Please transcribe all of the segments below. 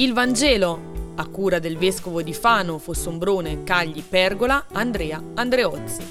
Il Vangelo, a cura del vescovo di Fano, Fossombrone, Cagli, Pergola, Andrea Andreozzi.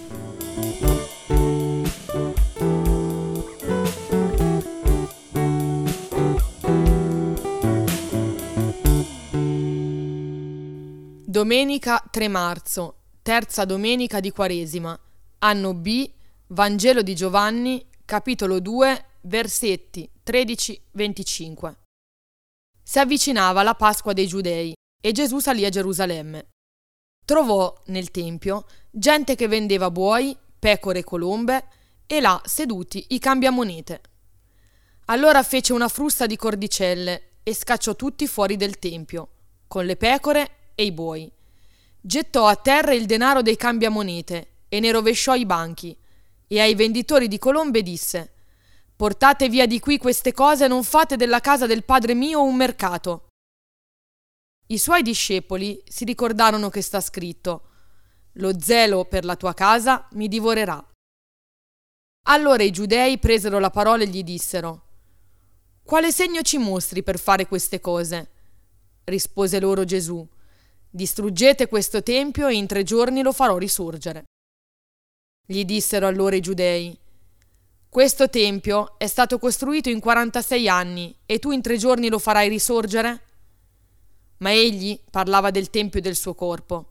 Domenica 3 marzo, terza domenica di Quaresima, anno B, Vangelo di Giovanni, capitolo 2, versetti 13-25. Si avvicinava la Pasqua dei Giudei e Gesù salì a Gerusalemme. Trovò nel tempio gente che vendeva buoi, pecore e colombe e là seduti i cambiamonete. Allora fece una frusta di cordicelle e scacciò tutti fuori del tempio, con le pecore e i buoi. Gettò a terra il denaro dei cambiamonete e ne rovesciò i banchi e ai venditori di colombe disse: «Portate via di qui queste cose e non fate della casa del Padre mio un mercato». I suoi discepoli si ricordarono che sta scritto: «Lo zelo per la tua casa mi divorerà». Allora i giudei presero la parola e gli dissero: «Quale segno ci mostri per fare queste cose?» Rispose loro Gesù: «Distruggete questo tempio e in 3 giorni lo farò risorgere». Gli dissero allora i giudei: «Questo tempio è stato costruito in 46 anni e tu in 3 giorni lo farai risorgere?» Ma egli parlava del tempio del suo corpo.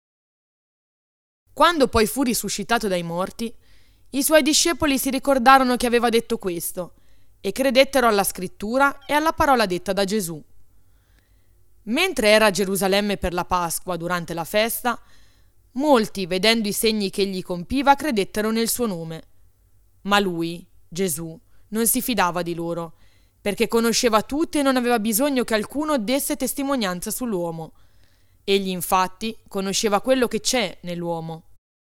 Quando poi fu risuscitato dai morti, i suoi discepoli si ricordarono che aveva detto questo e credettero alla scrittura e alla parola detta da Gesù. Mentre era a Gerusalemme per la Pasqua durante la festa, molti, vedendo i segni che egli compiva, credettero nel suo nome. Ma lui, Gesù, non si fidava di loro, perché conosceva tutti e non aveva bisogno che alcuno desse testimonianza sull'uomo. Egli infatti conosceva quello che c'è nell'uomo.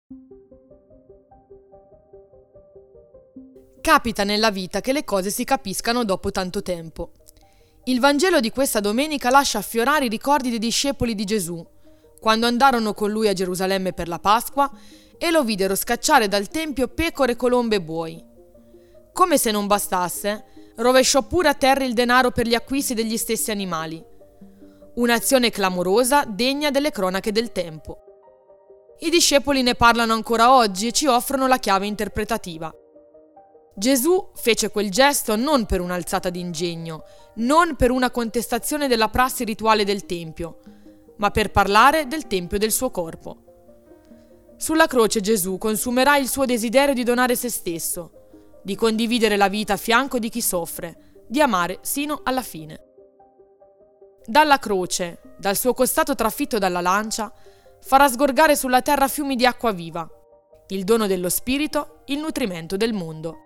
Capita nella vita che le cose si capiscano dopo tanto tempo. Il Vangelo di questa domenica lascia affiorare i ricordi dei discepoli di Gesù, quando andarono con lui a Gerusalemme per la Pasqua e lo videro scacciare dal tempio pecore, colombe e buoi. Come se non bastasse, rovesciò pure a terra il denaro per gli acquisti degli stessi animali. Un'azione clamorosa degna delle cronache del tempo. I discepoli ne parlano ancora oggi e ci offrono la chiave interpretativa. Gesù fece quel gesto non per un'alzata d'ingegno, non per una contestazione della prassi rituale del tempio, ma per parlare del tempio del suo corpo. Sulla croce Gesù consumerà il suo desiderio di donare se stesso, di condividere la vita a fianco di chi soffre, di amare sino alla fine. Dalla croce, dal suo costato trafitto dalla lancia, farà sgorgare sulla terra fiumi di acqua viva, il dono dello Spirito, il nutrimento del mondo.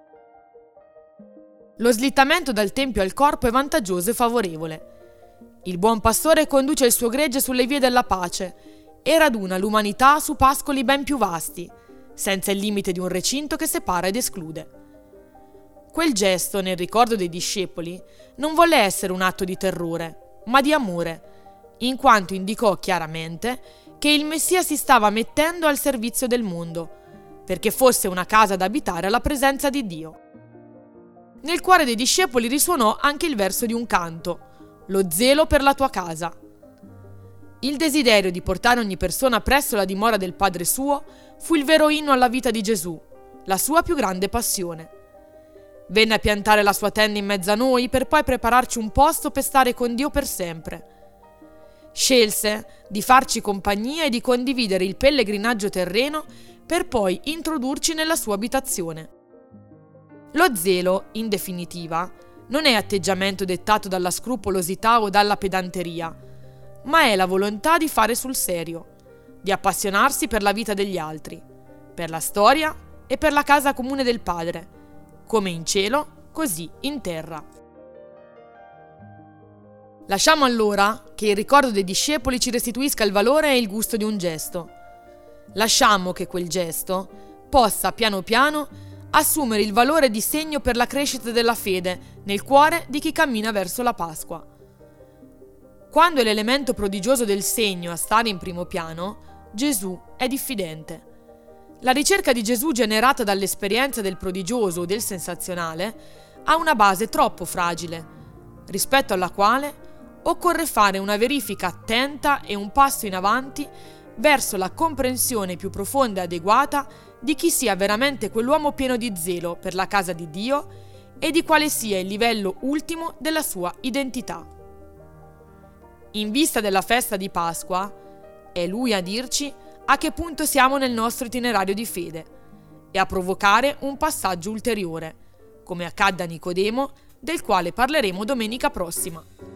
Lo slittamento dal tempio al corpo è vantaggioso e favorevole. Il buon pastore conduce il suo gregge sulle vie della pace e raduna l'umanità su pascoli ben più vasti, senza il limite di un recinto che separa ed esclude. Quel gesto, nel ricordo dei discepoli, non volle essere un atto di terrore, ma di amore, in quanto indicò chiaramente che il Messia si stava mettendo al servizio del mondo, perché fosse una casa da abitare alla presenza di Dio. Nel cuore dei discepoli risuonò anche il verso di un canto: «Lo zelo per la tua casa». Il desiderio di portare ogni persona presso la dimora del Padre suo fu il vero inno alla vita di Gesù, la sua più grande passione. Venne a piantare la sua tenda in mezzo a noi per poi prepararci un posto per stare con Dio per sempre. Scelse di farci compagnia e di condividere il pellegrinaggio terreno per poi introdurci nella sua abitazione. Lo zelo, in definitiva, non è atteggiamento dettato dalla scrupolosità o dalla pedanteria, ma è la volontà di fare sul serio, di appassionarsi per la vita degli altri, per la storia e per la casa comune del Padre, come in cielo, così in terra. Lasciamo allora che il ricordo dei discepoli ci restituisca il valore e il gusto di un gesto. Lasciamo che quel gesto possa piano piano assumere il valore di segno per la crescita della fede nel cuore di chi cammina verso la Pasqua. Quando è l'elemento prodigioso del segno a stare in primo piano, Gesù è diffidente. La ricerca di Gesù generata dall'esperienza del prodigioso o del sensazionale ha una base troppo fragile, rispetto alla quale occorre fare una verifica attenta e un passo in avanti verso la comprensione più profonda e adeguata di chi sia veramente quell'uomo pieno di zelo per la casa di Dio e di quale sia il livello ultimo della sua identità. In vista della festa di Pasqua, è Lui a dirci a che punto siamo nel nostro itinerario di fede e a provocare un passaggio ulteriore, come accadde a Nicodemo, del quale parleremo domenica prossima.